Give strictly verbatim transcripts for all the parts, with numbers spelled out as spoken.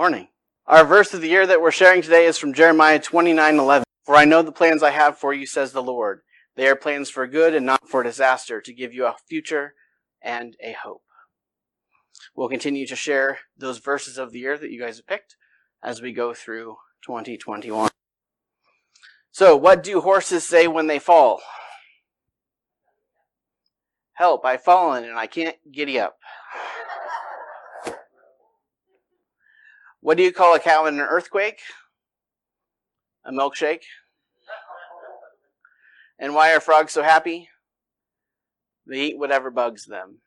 Morning. Our verse of the year that we're sharing today is from Jeremiah twenty-nine eleven. For I know the plans I have for you, says the Lord. They are plans for good and not for disaster, to give you a future and a hope. We'll continue to share those verses of the year that you guys have picked as we go through twenty twenty-one. So, what do horses say when they fall? Help, I've fallen and I can't giddy up. What do you call a cow in an earthquake? A milkshake. And why are frogs so happy? They eat whatever bugs them.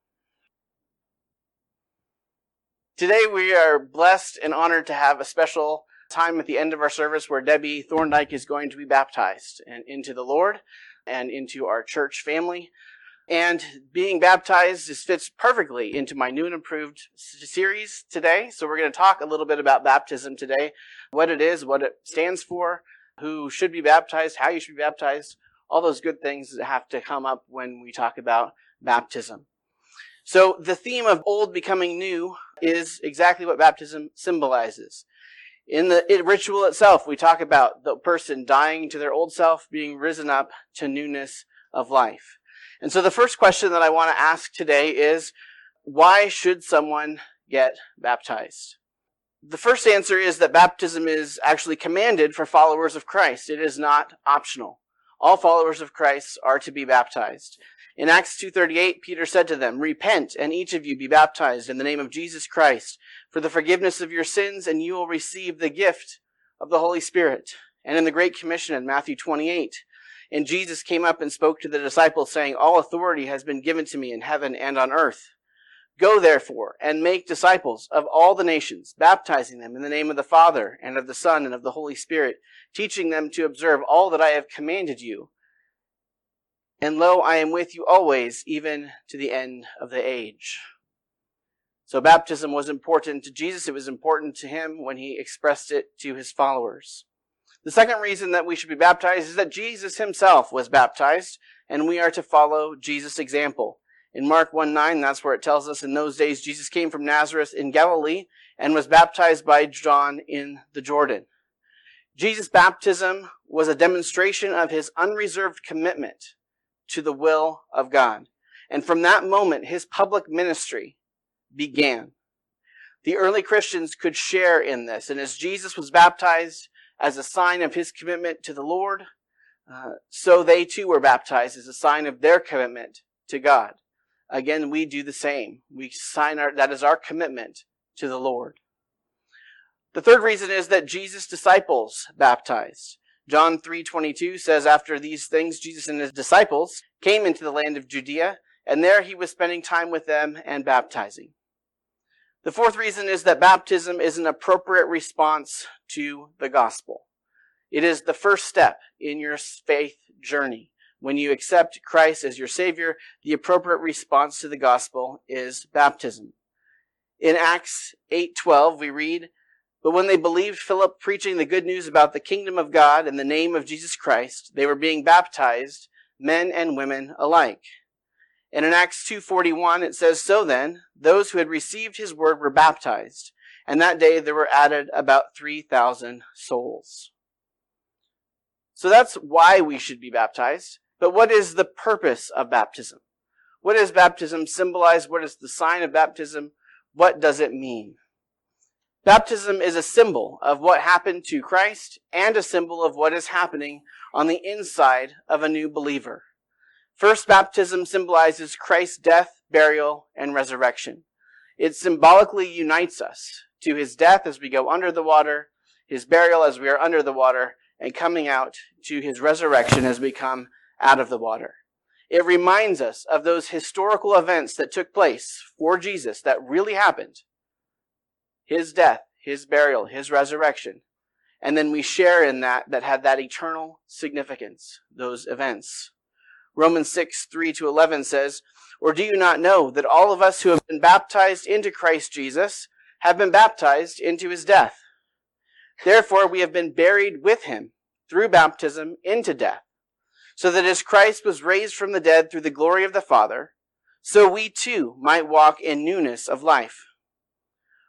Today we are blessed and honored to have a special time at the end of our service where Debbie Thorndike is going to be baptized and into the Lord and into our church family. And being baptized just fits perfectly into my new and improved series today. So we're going to talk a little bit about baptism today, what it is, what it stands for, who should be baptized, how you should be baptized, all those good things that have to come up when we talk about baptism. So the theme of old becoming new is exactly what baptism symbolizes. In the ritual itself, we talk about the person dying to their old self, being risen up to newness of life. And so the first question that I want to ask today is, why should someone get baptized? The first answer is that baptism is actually commanded for followers of Christ. It is not optional. All followers of Christ are to be baptized. In Acts two thirty-eight, Peter said to them, "Repent, and each of you be baptized in the name of Jesus Christ for the forgiveness of your sins, and you will receive the gift of the Holy Spirit." And in the Great Commission in Matthew twenty-eight, and Jesus came up and spoke to the disciples, saying, "All authority has been given to me in heaven and on earth. Go therefore and make disciples of all the nations, baptizing them in the name of the Father and of the Son and of the Holy Spirit, teaching them to observe all that I have commanded you. And lo, I am with you always, even to the end of the age." So baptism was important to Jesus. It was important to him when he expressed it to his followers. The second reason that we should be baptized is that Jesus himself was baptized, and we are to follow Jesus' example. In Mark one nine, that's where it tells us, in those days Jesus came from Nazareth in Galilee and was baptized by John in the Jordan. Jesus' baptism was a demonstration of his unreserved commitment to the will of God. And from that moment, his public ministry began. The early Christians could share in this, and as Jesus was baptized as a sign of his commitment to the Lord, uh, so they too were baptized as a sign of their commitment to God. Again, we do the same. We sign our, that is our commitment to the Lord. The third reason is that Jesus' disciples baptized. John three twenty-two says, "After these things, Jesus and his disciples came into the land of Judea, and there he was spending time with them and baptizing." The fourth reason is that baptism is an appropriate response to the gospel. It is the first step in your faith journey. When you accept Christ as your Savior, the appropriate response to the gospel is baptism. In Acts eight twelve, we read, "But when they believed Philip preaching the good news about the kingdom of God in the name of Jesus Christ, they were being baptized, men and women alike." And in Acts two forty-one, it says, "So then, those who had received his word were baptized, and that day there were added about three thousand souls." So that's why we should be baptized. But what is the purpose of baptism? What does baptism symbolize? What is the sign of baptism? What does it mean? Baptism is a symbol of what happened to Christ and a symbol of what is happening on the inside of a new believer. First, baptism symbolizes Christ's death, burial, and resurrection. It symbolically unites us to his death as we go under the water, his burial as we are under the water, and coming out to his resurrection as we come out of the water. It reminds us of those historical events that took place for Jesus that really happened. His death, his burial, his resurrection. And then we share in that that had that eternal significance, those events. Romans six, three to eleven says, "Or do you not know that all of us who have been baptized into Christ Jesus have been baptized into his death? Therefore we have been buried with him through baptism into death, so that as Christ was raised from the dead through the glory of the Father, so we too might walk in newness of life.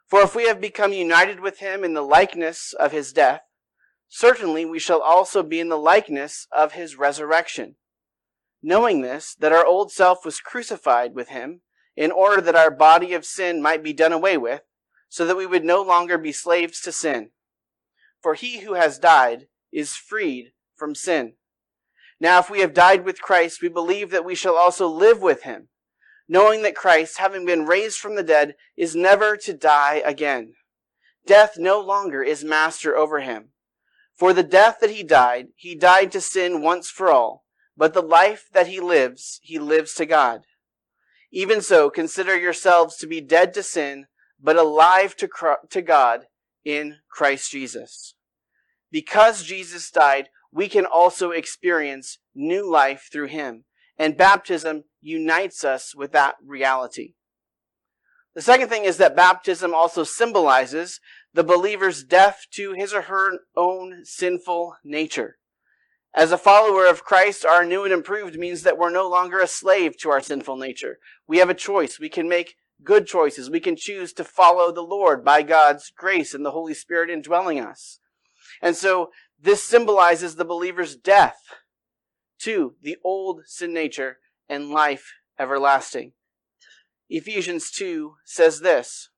For if we have become united with him in the likeness of his death, certainly we shall also be in the likeness of his resurrection. Knowing this, that our old self was crucified with him, in order that our body of sin might be done away with, so that we would no longer be slaves to sin. For he who has died is freed from sin. Now if we have died with Christ, we believe that we shall also live with him, knowing that Christ, having been raised from the dead, is never to die again. Death no longer is master over him. For the death that he died, he died to sin once for all, but the life that he lives, he lives to God. Even so, consider yourselves to be dead to sin, but alive to, to God in Christ Jesus. Because Jesus died, we can also experience new life through him, and baptism unites us with that reality. The second thing is that baptism also symbolizes the believer's death to his or her own sinful nature. As a follower of Christ, our new and improved means that we're no longer a slave to our sinful nature. We have a choice. We can make good choices. We can choose to follow the Lord by God's grace and the Holy Spirit indwelling us. And so this symbolizes the believer's death to the old sin nature and life everlasting. Ephesians two says this,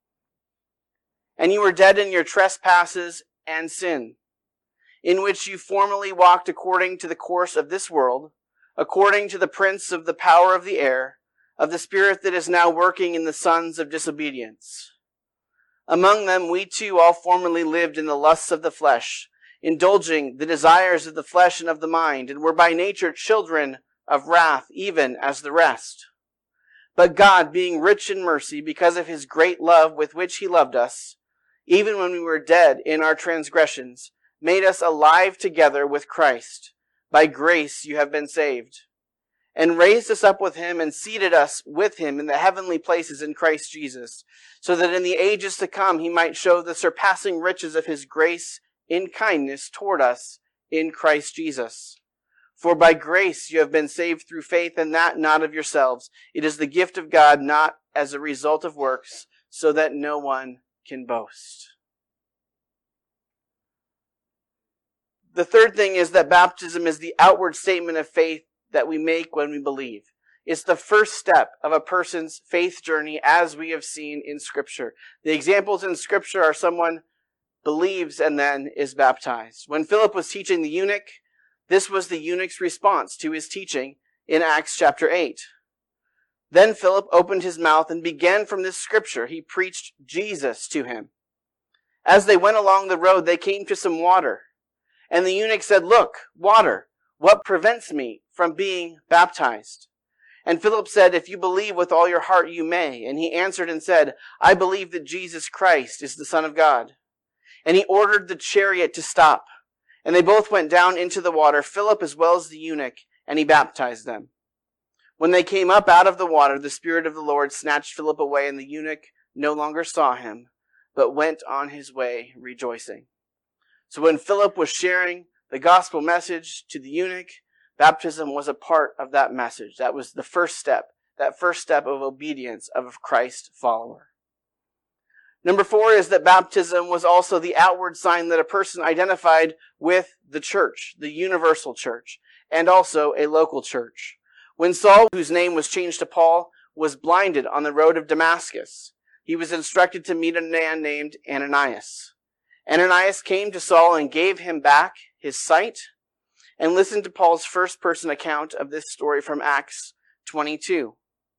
"And you were dead in your trespasses and sin, in which you formerly walked according to the course of this world, according to the prince of the power of the air, of the spirit that is now working in the sons of disobedience. Among them we too all formerly lived in the lusts of the flesh, indulging the desires of the flesh and of the mind, and were by nature children of wrath, even as the rest. But God, being rich in mercy, because of his great love with which he loved us, even when we were dead in our transgressions, made us alive together with Christ. By grace you have been saved. And raised us up with him and seated us with him in the heavenly places in Christ Jesus, so that in the ages to come he might show the surpassing riches of his grace in kindness toward us in Christ Jesus. For by grace you have been saved through faith, and that not of yourselves. It is the gift of God, not as a result of works, so that no one can boast." The third thing is that baptism is the outward statement of faith that we make when we believe. It's the first step of a person's faith journey, as we have seen in Scripture. The examples in Scripture are someone believes and then is baptized. When Philip was teaching the eunuch, this was the eunuch's response to his teaching in Acts chapter eight. Then Philip opened his mouth and began from this scripture. He preached Jesus to him. As they went along the road, they came to some water. And the eunuch said, "Look, water, what prevents me from being baptized?" And Philip said, "If you believe with all your heart, you may." And he answered and said, "I believe that Jesus Christ is the Son of God." And he ordered the chariot to stop. And they both went down into the water, Philip as well as the eunuch, and he baptized them. When they came up out of the water, the Spirit of the Lord snatched Philip away, and the eunuch no longer saw him, but went on his way rejoicing. So when Philip was sharing the gospel message to the eunuch, baptism was a part of that message. That was the first step, that first step of obedience of a Christ follower. Number four is that baptism was also the outward sign that a person identified with the church, the universal church, and also a local church. When Saul, whose name was changed to Paul, was blinded on the road of Damascus, he was instructed to meet a man named Ananias. Ananias came to Saul and gave him back his sight. And listen to Paul's first-person account of this story from Acts twenty-two.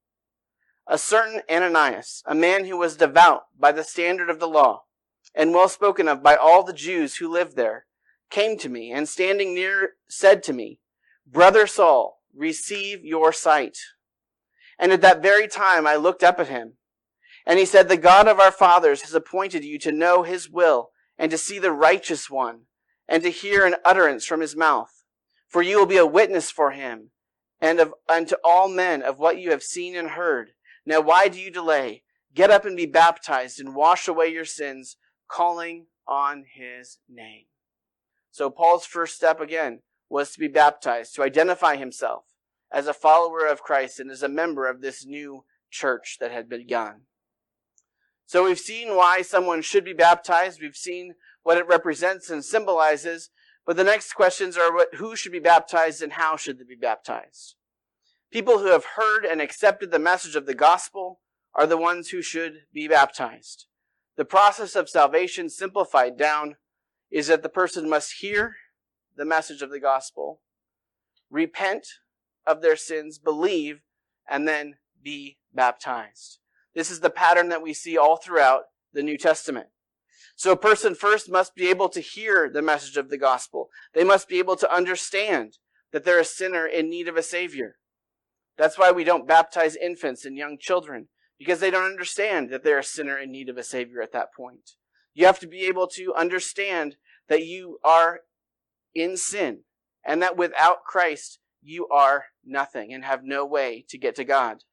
"A certain Ananias, a man who was devout by the standard of the law, and well spoken of by all the Jews who lived there, came to me, and standing near said to me, 'Brother Saul, receive your sight.' And at that very time I looked up at him. And he said, 'The God of our fathers has appointed you to know his will, and to see the righteous one, and to hear an utterance from his mouth. For you will be a witness for him, and of unto all men of what you have seen and heard. Now why do you delay? Get up and be baptized, and wash away your sins, calling on his name.'" So Paul's first step again was to be baptized, to identify himself as a follower of Christ and as a member of this new church that had begun. So we've seen why someone should be baptized. We've seen what it represents and symbolizes. But the next questions are what, who should be baptized and how should they be baptized? People who have heard and accepted the message of the gospel are the ones who should be baptized. The process of salvation, simplified down, is that the person must hear the message of the gospel, repent of their sins, believe, and then be baptized. This is the pattern that we see all throughout the New Testament. So a person first must be able to hear the message of the gospel. They must be able to understand that they're a sinner in need of a Savior. That's why we don't baptize infants and young children, because they don't understand that they're a sinner in need of a Savior at that point. You have to be able to understand that you are in sin, and that without Christ, you are nothing and have no way to get to God.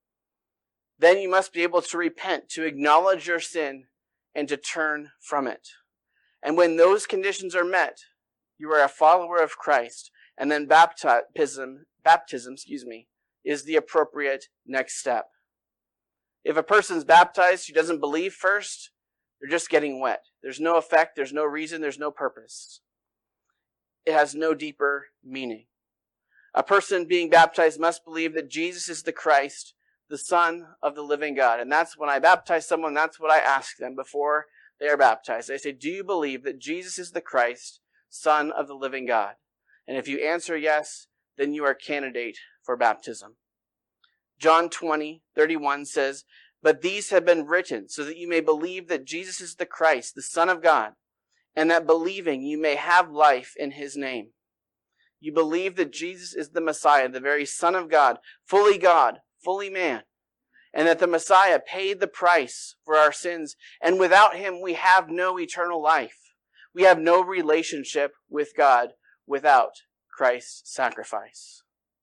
Then you must be able to repent, to acknowledge your sin, and to turn from it. And when those conditions are met, you are a follower of Christ, and then baptism, baptism, excuse me, is the appropriate next step. If a person's baptized who doesn't believe first, they're just getting wet. There's no effect, there's no reason, there's no purpose. It has no deeper meaning. A person being baptized must believe that Jesus is the Christ, the Son of the living God. And that's when I baptize someone, that's what I ask them before they are baptized. I say, do you believe that Jesus is the Christ, Son of the living God? And if you answer yes, then you are a candidate for baptism. John twenty, thirty-one says, but these have been written so that you may believe that Jesus is the Christ, the Son of God, and that believing you may have life in his name. You believe that Jesus is the Messiah, the very Son of God, fully God, fully man, and that the Messiah paid the price for our sins, and without him we have no eternal life. We have no relationship with God without Christ's sacrifice.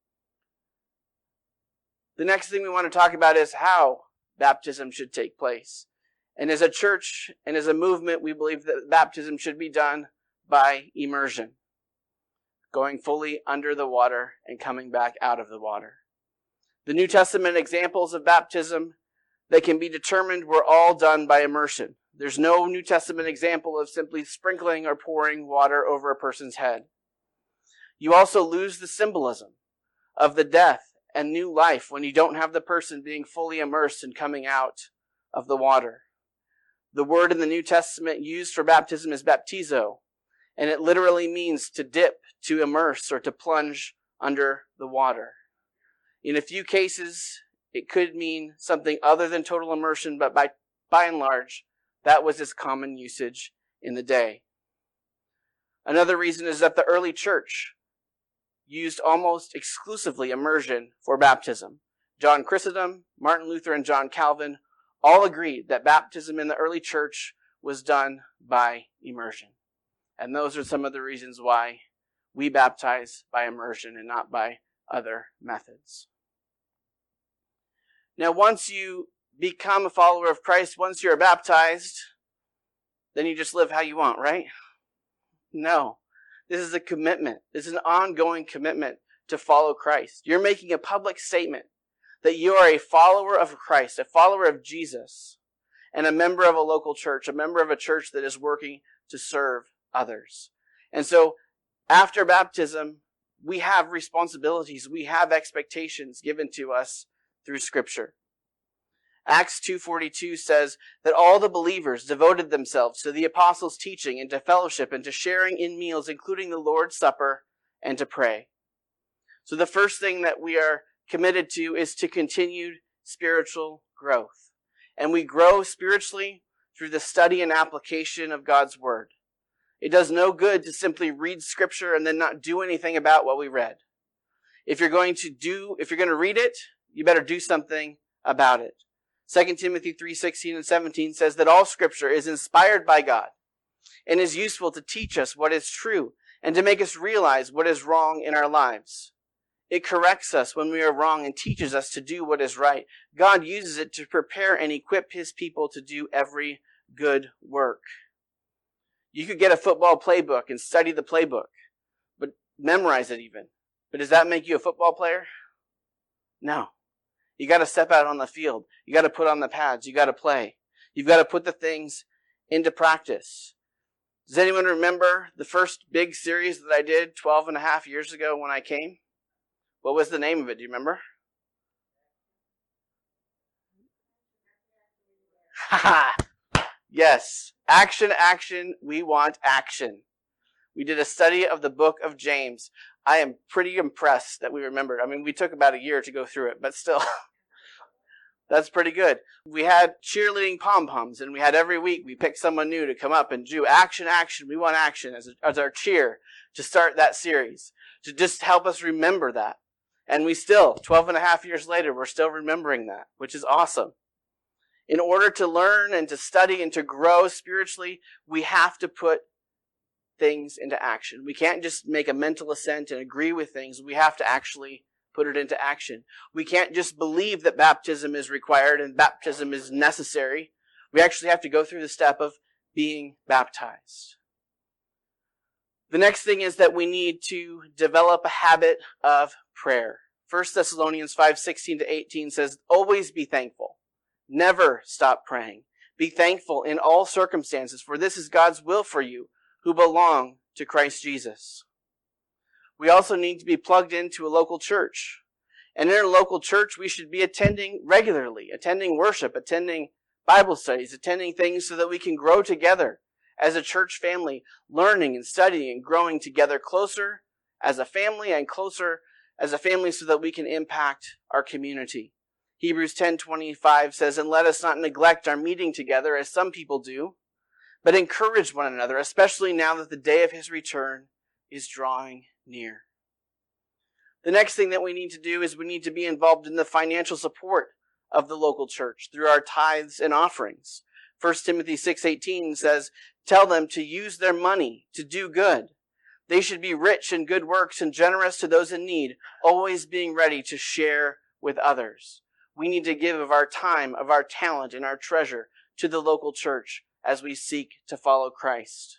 The next thing we want to talk about is how baptism should take place. And as a church and as a movement, we believe that baptism should be done by immersion, going fully under the water and coming back out of the water. The New Testament examples of baptism that can be determined were all done by immersion. There's no New Testament example of simply sprinkling or pouring water over a person's head. You also lose the symbolism of the death and new life when you don't have the person being fully immersed and coming out of the water. The word in the New Testament used for baptism is baptizo, and it literally means to dip, to immerse, or to plunge under the water. In a few cases, it could mean something other than total immersion, but by, by and large, that was its common usage in the day. Another reason is that the early church used almost exclusively immersion for baptism. John Chrysostom, Martin Luther, and John Calvin all agreed that baptism in the early church was done by immersion. And those are some of the reasons why we baptize by immersion and not by other methods. Now, once you become a follower of Christ, once you're baptized, then you just live how you want, right? No. This is a commitment. This is an ongoing commitment to follow Christ. You're making a public statement that you are a follower of Christ, a follower of Jesus, and a member of a local church, a member of a church that is working to serve others. And so, after baptism, we have responsibilities, we have expectations given to us through Scripture. Acts two forty-two says that all the believers devoted themselves to the apostles' teaching and to fellowship and to sharing in meals, including the Lord's Supper, and to pray. So the first thing that we are committed to is to continued spiritual growth. And we grow spiritually through the study and application of God's Word. It does no good to simply read Scripture and then not do anything about what we read. If you're going to do, if you're going to read it, you better do something about it. Second Timothy three sixteen and seventeen says that all Scripture is inspired by God and is useful to teach us what is true and to make us realize what is wrong in our lives. It corrects us when we are wrong and teaches us to do what is right. God uses it to prepare and equip his people to do every good work. You could get a football playbook and study the playbook, but memorize it even. But does that make you a football player? No. You got to step out on the field. You got to put on the pads. You got to play. You've got to put the things into practice. Does anyone remember the first big series that I did twelve and a half years ago when I came? What was the name of it? Do you remember? Yes. Action, action. We want action. We did a study of the book of James. I am pretty impressed that we remembered. I mean, we took about a year to go through it, but still, that's pretty good. We had cheerleading pom-poms, and we had every week we picked someone new to come up and do action, action. We want action as, a, as our cheer to start that series, to just help us remember that. And we still, twelve and a half years later, we're still remembering that, which is awesome. In order to learn and to study and to grow spiritually, we have to put things into action. We can't just make a mental assent and agree with things. We have to actually put it into action. We can't just believe that baptism is required and baptism is necessary. We actually have to go through the step of being baptized. The next thing is that we need to develop a habit of prayer. First Thessalonians five sixteen to eighteen says, always be thankful. Never stop praying. Be thankful in all circumstances, for this is God's will for you who belong to Christ Jesus. We also need to be plugged into a local church. And in a local church, we should be attending regularly, attending worship, attending Bible studies, attending things so that we can grow together as a church family, learning and studying and growing together closer as a family and closer as a family so that we can impact our community. Hebrews ten twenty-five says, and let us not neglect our meeting together as some people do, but encourage one another, especially now that the day of his return is drawing near. The next thing that we need to do is we need to be involved in the financial support of the local church through our tithes and offerings. First Timothy six eighteen says, tell them to use their money to do good. They should be rich in good works and generous to those in need, always being ready to share with others. We need to give of our time, of our talent, and our treasure to the local church as we seek to follow Christ.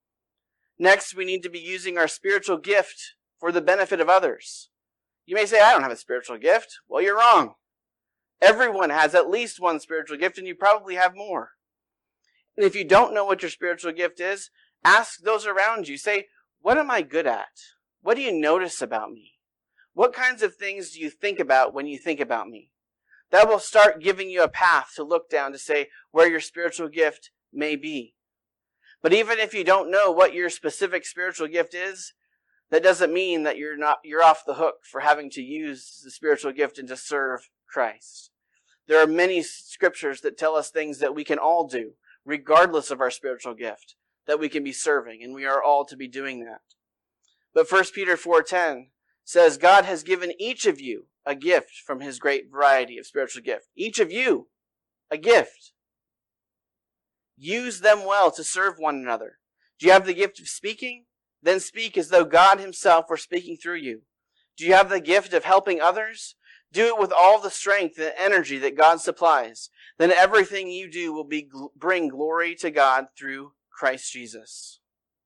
Next, we need to be using our spiritual gift for the benefit of others. You may say, I don't have a spiritual gift. Well, you're wrong. Everyone has at least one spiritual gift, and you probably have more. And if you don't know what your spiritual gift is, ask those around you. Say, what am I good at? What do you notice about me? What kinds of things do you think about when you think about me? That will start giving you a path to look down to say where your spiritual gift may be. But even if you don't know what your specific spiritual gift is, that doesn't mean that you're not you're off the hook for having to use the spiritual gift and to serve Christ. There are many scriptures that tell us things that we can all do, regardless of our spiritual gift, that we can be serving, and we are all to be doing that. But First Peter four ten says, God has given each of you a gift from his great variety of spiritual gift. Each of you, a gift. Use them well to serve one another. Do you have the gift of speaking? Then speak as though God himself were speaking through you. Do you have the gift of helping others? Do it with all the strength and energy that God supplies. Then everything you do will be bring glory to God through Christ Jesus.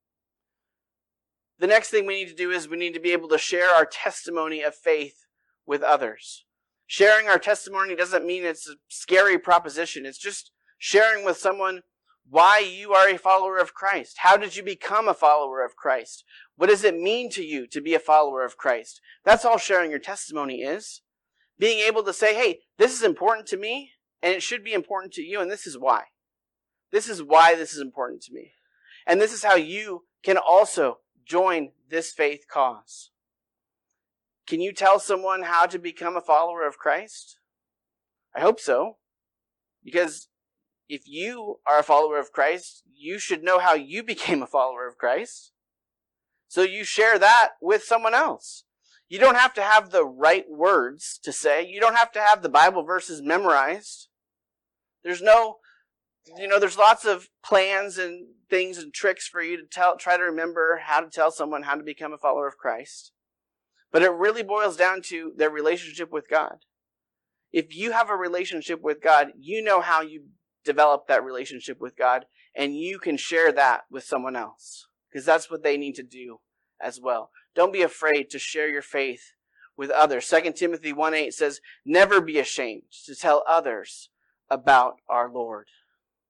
The next thing we need to do is we need to be able to share our testimony of faith with others. Sharing our testimony doesn't mean it's a scary proposition. It's just sharing with someone why you are a follower of Christ. How did you become a follower of Christ? What does it mean to you to be a follower of Christ? That's all sharing your testimony is. Being able to say, hey, this is important to me, and it should be important to you, and this is why. This is why this is important to me. And this is how you can also join this faith cause. Can you tell someone how to become a follower of Christ? I hope so. Because if you are a follower of Christ, you should know how you became a follower of Christ. So you share that with someone else. You don't have to have the right words to say. You don't have to have the Bible verses memorized. There's no, you know, there's lots of plans and things and tricks for you to tell, try to remember how to tell someone how to become a follower of Christ. But it really boils down to their relationship with God. If you have a relationship with God, you know how you develop that relationship with God, and you can share that with someone else, because that's what they need to do as well. Don't be afraid to share your faith with others. Second Timothy one eight says, never be ashamed to tell others about our Lord.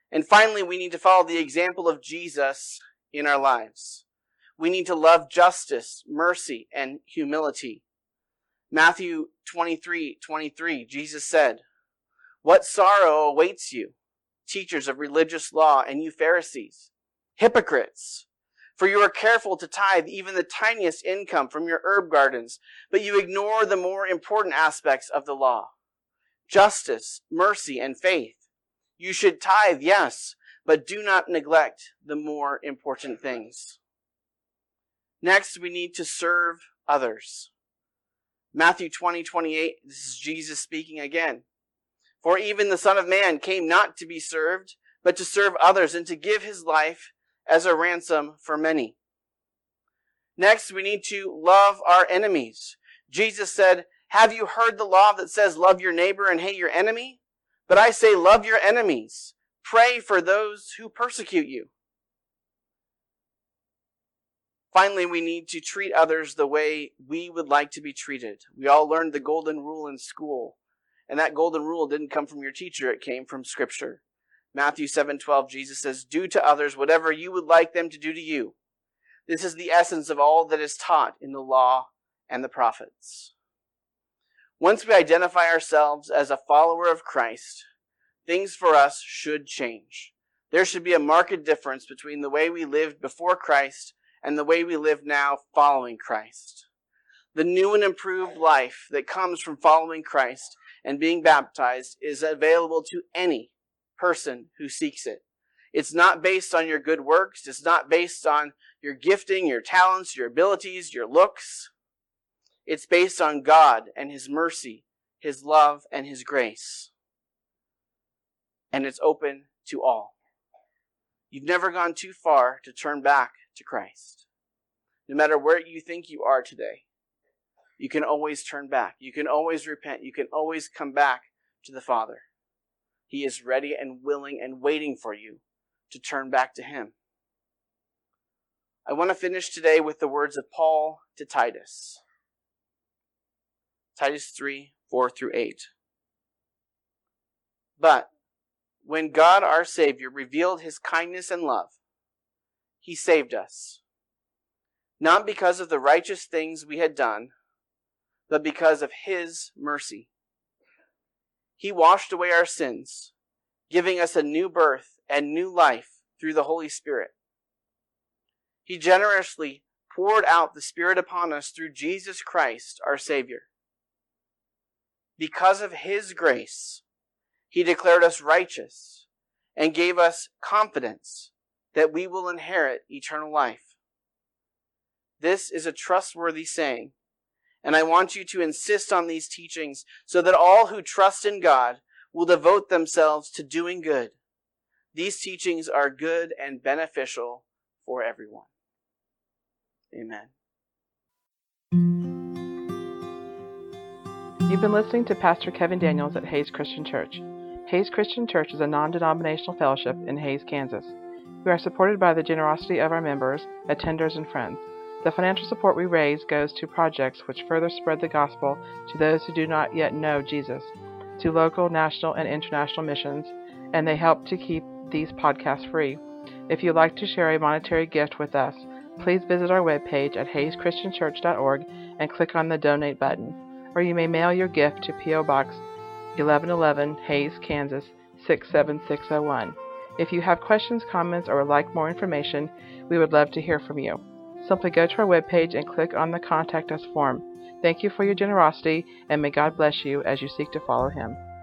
And finally, we need to follow the example of Jesus in our lives. We need to love justice, mercy, and humility. Matthew twenty-three twenty-three, Jesus said, "What sorrow awaits you, teachers of religious law, and you Pharisees, hypocrites! For you are careful to tithe even the tiniest income from your herb gardens, but you ignore the more important aspects of the law, justice, mercy, and faith. You should tithe, yes, but do not neglect the more important things." Next, we need to serve others. Matthew twenty twenty-eight, this is Jesus speaking again. "For even the Son of Man came not to be served, but to serve others and to give his life as a ransom for many." Next, we need to love our enemies. Jesus said, "Have you heard the law that says love your neighbor and hate your enemy? But I say love your enemies. Pray for those who persecute you." Finally, we need to treat others the way we would like to be treated. We all learned the golden rule in school. And that golden rule didn't come from your teacher, it came from Scripture. Matthew seven twelve, Jesus says, "Do to others whatever you would like them to do to you." This is the essence of all that is taught in the law and the prophets. Once we identify ourselves as a follower of Christ, things for us should change. There should be a marked difference between the way we lived before Christ and the way we live now following Christ. The new and improved life that comes from following Christ and being baptized is available to any person who seeks it. It's not based on your good works. It's not based on your gifting, your talents, your abilities, your looks. It's based on God and His mercy, His love, and His grace. And it's open to all. You've never gone too far to turn back to Christ. No matter where you think you are today, you can always turn back. You can always repent. You can always come back to the Father. He is ready and willing and waiting for you to turn back to Him. I want to finish today with the words of Paul to Titus. Titus three, four through eight. "But when God our Savior revealed His kindness and love, He saved us, not because of the righteous things we had done, but because of His mercy. He washed away our sins, giving us a new birth and new life through the Holy Spirit. He generously poured out the Spirit upon us through Jesus Christ, our Savior. Because of His grace, He declared us righteous and gave us confidence that we will inherit eternal life. This is a trustworthy saying, and I want you to insist on these teachings so that all who trust in God will devote themselves to doing good. These teachings are good and beneficial for everyone." Amen. You've been listening to Pastor Kevin Daniels at Hayes Christian Church. Hayes Christian Church is a non-denominational fellowship in Hayes, Kansas. We are supported by the generosity of our members, attenders, and friends. The financial support we raise goes to projects which further spread the gospel to those who do not yet know Jesus, to local, national, and international missions, and they help to keep these podcasts free. If you'd like to share a monetary gift with us, please visit our webpage at hayes christian church dot org and click on the Donate button, or you may mail your gift to P O Box eleven eleven, Hayes, Kansas six seven six zero one. If you have questions, comments, or would like more information, we would love to hear from you. Simply go to our webpage and click on the Contact Us form. Thank you for your generosity, and may God bless you as you seek to follow Him.